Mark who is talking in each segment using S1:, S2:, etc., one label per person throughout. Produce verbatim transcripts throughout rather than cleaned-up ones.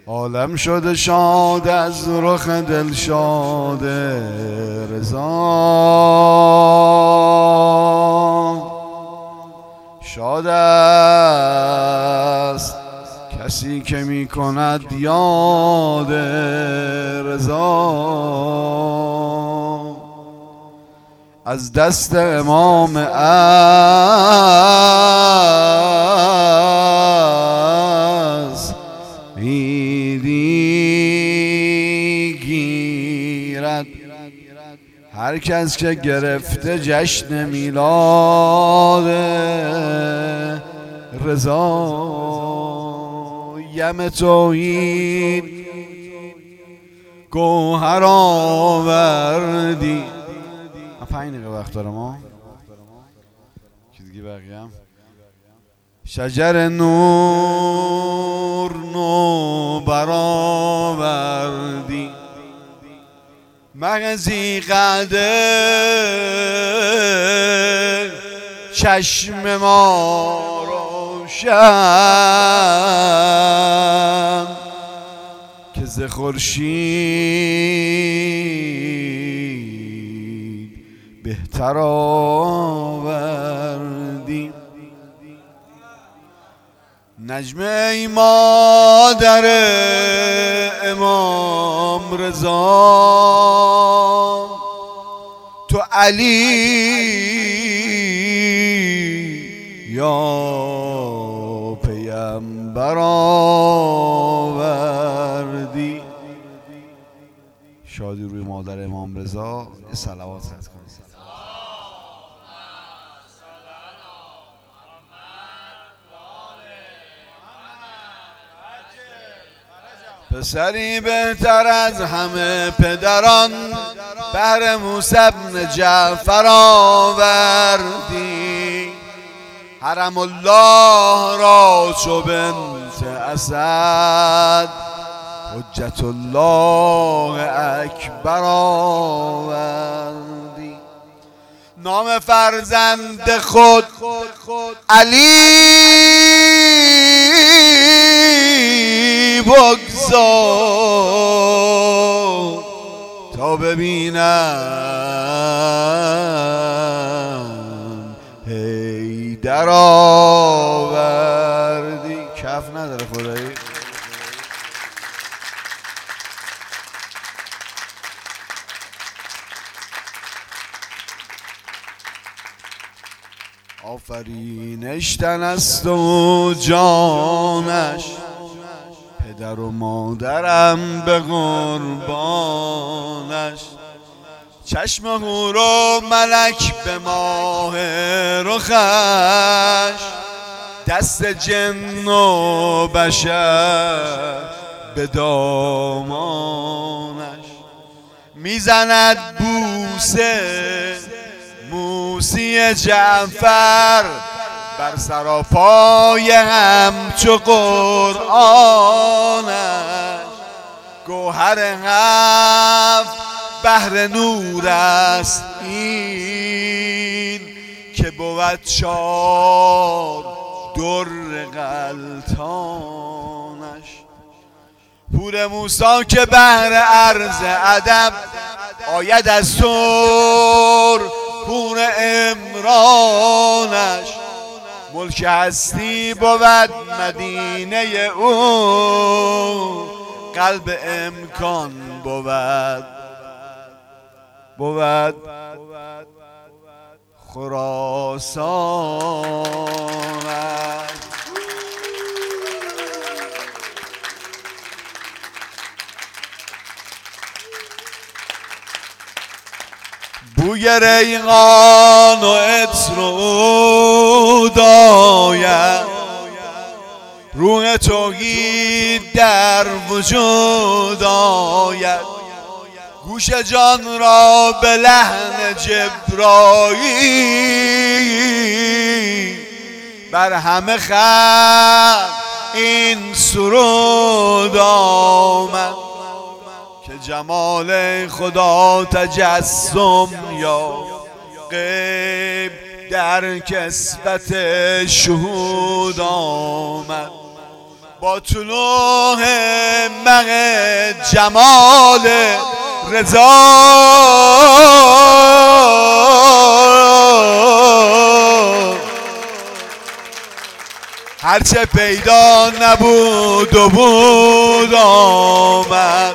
S1: عالم شده شاد از رخ دلشاد رضا، شاد است کسی که می کند یاد رضا. از دست امام از میدی گیرد هر کس که گرفته جشن میلاد رضا. یم توحید گوهر آوردی. پنج دقیقه وقت دارم ها که دیگه بقیه هم شجر نور نو برآوردی، مغزی قدر چشم ما روشن که ز خورشید بهتر آوردی. نجم ای مادر امام رضا، تو علی یا پیامبر آوردی. شادی روی مادر امام رضا. صلوات کنید. پسری بهتر از همه پدران بهر موسی بن جعفر آوردی. حرم الله را چو بنت اسد حجت الله اکبر آوردی. نام فرزند خود علی بگذار تا ببینم حیدر آوردی. کف نداره خدایی. آفرینشتن است و جانش، پدر و مادرم به قربانش. چشم حور و ملک به ماه رخش، دست جن و بشر به دامانش. میزند بوسه موسی جعفر بر سراپای همچو قرآنش. گوهر هفت بحر نور است این که بود چار در غلطانش. پور موسی که بحر عرض ادب آید از سر پور عمرانش. ملک هستی بود مدینه او، قلب امکان بود بود خراسانش. بوی ریحان و عطر عود آید، روح توحید در وجود آید. گوش جان را به لحن جبرائیل بر همه خلق این سرود آمد که جمال خدا تجسم یا غیب در کسبت شهود آمد. با طلوع مشبق جمال رضا هرچه پیدا نبود و بود آمد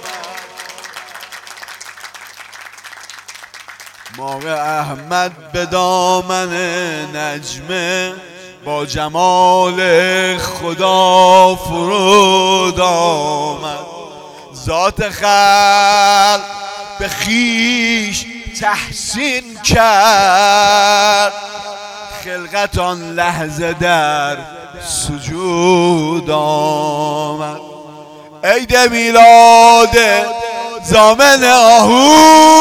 S1: موقع احمد به دامن نجمه با جمال خدا فرود آمد ذات خلق به خیش تحسین کرد خلقت آن لحظه در سجود آمد عید میلاد ضامن آهو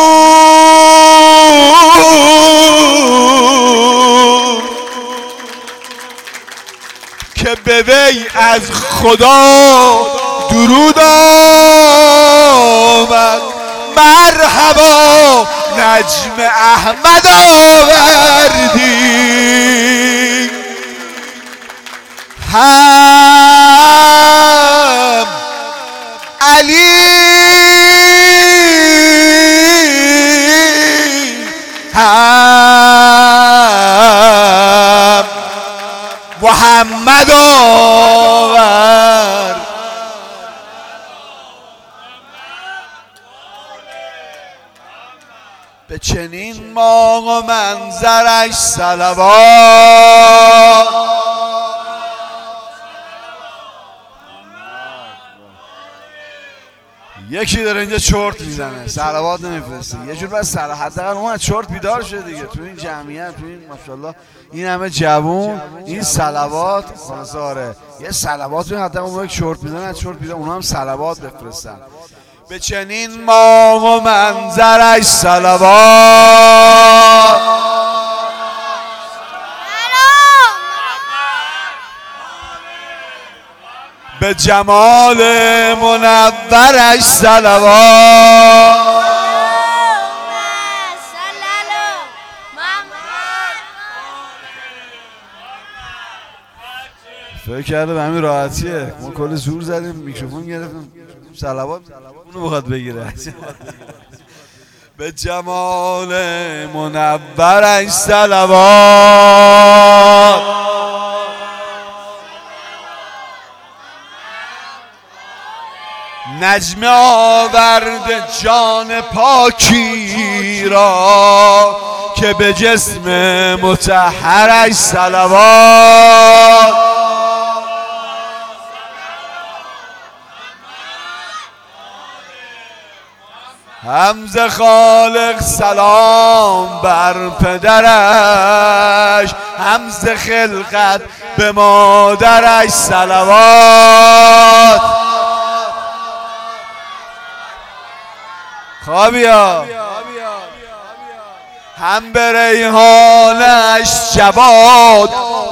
S1: که به وی از خدا درود آمد مرحبا نجم احمد آوردی هم علی هم محمد آورد به چنین ماه و منظرش صلوات یکی داره اینجا چرت میزنه صلوات نمیفرسته یه جور بس صلوات حداقل اون از چرت بیدار شده دیگه تو این جمعیت تو این ماشاءالله این همه جوون این صلوات خلاصاره یه صلوات رو حداقل اون چرت میزنه از چرت بیدار اونها هم صلوات بفرستن به چنین ماه و منظرش صلوات به جمال منورش صلوات فکر کرده به همین راحتیه ما کل زور زدیم میکروفون گرفتیم صلوات اونو بخواد بگیره به جمال منورش صلوات نجم آورد جان پاکی را که به جسم مطهرش صلوات حمز خالق سلام بر پدرش حمز خلقت به مادرش صلوات خوابیا هم به ریحانش جواد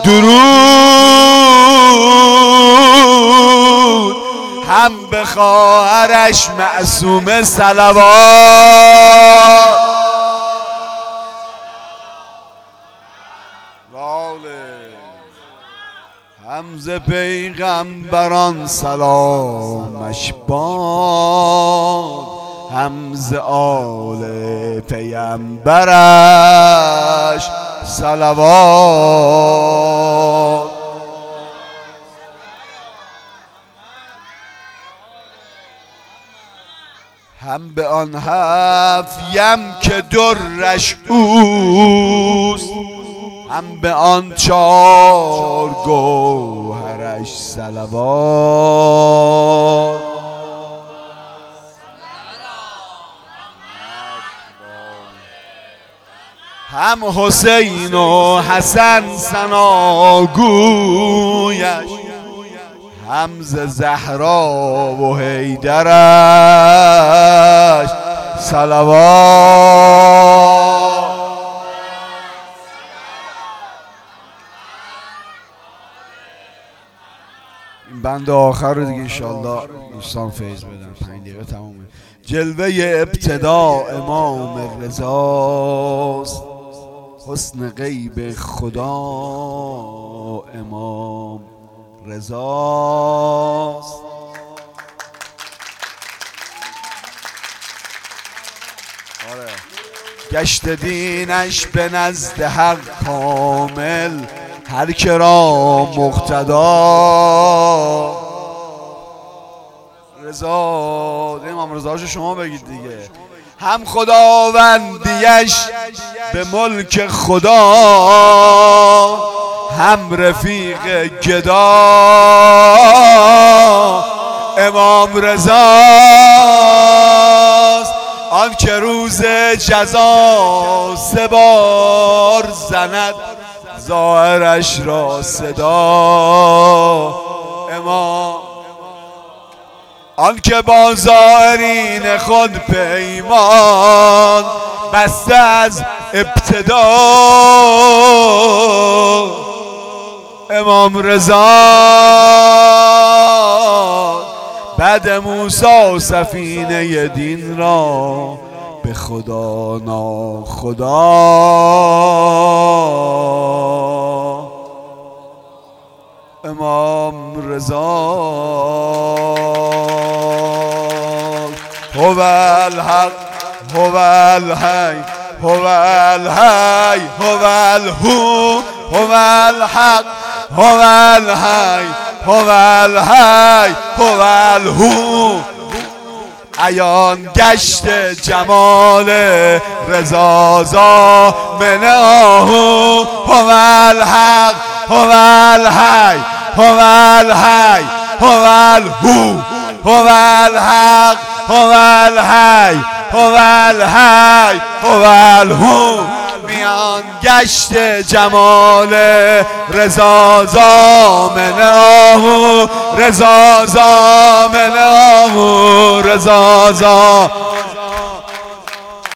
S1: درود هم به خواهرش معصومه صلوات هم ز پیغمبران سلامش باد هم ز آل پیغمبرش صلوات هم به آن هفت یم که درش اوست هم به آن چار گوهرش صلوات هم حسین و حسن ثناگویش هم ز زهرا و حیدرش صلوات این بند آخر رو دیگه انشالله دوستان فیض بدن پنج دقیقه تمومه جلوه ابتدا امام رضاست حسن غیب خدا امام رضاست آره. گشت دینش به نزد حق کامل، هر که را مقتدا رضا. امام رضاشو شما بگید دیگه. هم خداوندیش به ملک خدا، هم رفیق گدا امام رضاست. آن که روز جزا سه بار زند ظاهرش را صدا. امام آن که با ظاهرین خود پیمان بسته از ابتدا، امام رضا بعد موسی سفینه دین را به خدا ناخدا. امام رضا هو الحق هو الحی هو الحی هو الهو هو الحق هو الحی هو الحی هو الهو. عیان گشت جمال رضا زامن آهو. هو الحق هو الحی هو الحی هو الهو هو الحق هو الحی هو الحی هو الهو. میان گشت جمال رضا زامن آهو رضا زامن آهو رضا زامن